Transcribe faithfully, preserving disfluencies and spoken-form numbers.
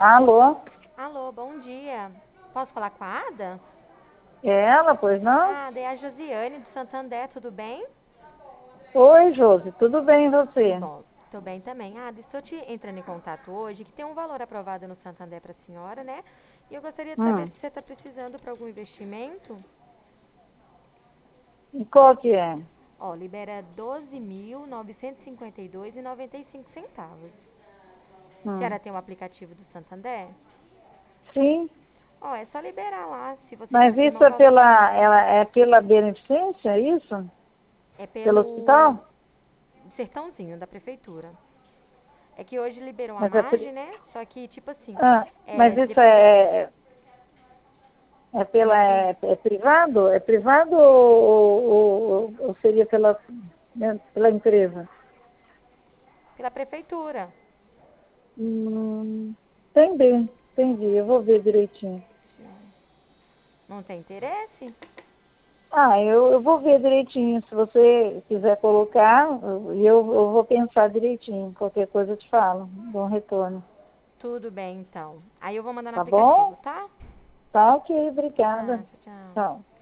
Alô? Alô, bom dia. Posso falar com a Ada? É ela, pois não? Ah, Ada, é a Josiane do Santander, tudo bem? Oi, Josi, tudo bem e Que você? bom, tô bem também. Ada, estou te entrando em contato hoje, que tem um valor aprovado no Santander para a senhora, né? E eu gostaria de saber Hum, se você está precisando para algum investimento. e qual que é? Ó, libera doze mil novecentos e cinquenta e dois reais e noventa e cinco centavos. A Hum, senhora tem o aplicativo do Santander? sim, Ó, é só liberar lá, se você mas confirmar isso o é valor. pela, ela, é pela beneficência, é isso? É Pelo pelo hospital? Sertãozinho da prefeitura. É que hoje liberou a Mas é, pri- margem, né? Só que, tipo assim, ah, mas é, isso depois... é, é Não pela, entendi. é, é privado? É privado ou, ou, ou- ou seria pela, né, pela empresa? Pela prefeitura. Hum, entendi, entendi, eu vou ver direitinho. Não tem interesse? Ah, eu, eu vou ver direitinho. Se você quiser colocar, eu, eu eu vou pensar direitinho. Qualquer coisa eu te falo. Dou um retorno. Tudo bem, então. Aí eu vou mandar no Tá aplicativo, bom? tá? Tá ok, Tá, obrigada. tchau, tchau. Tchau.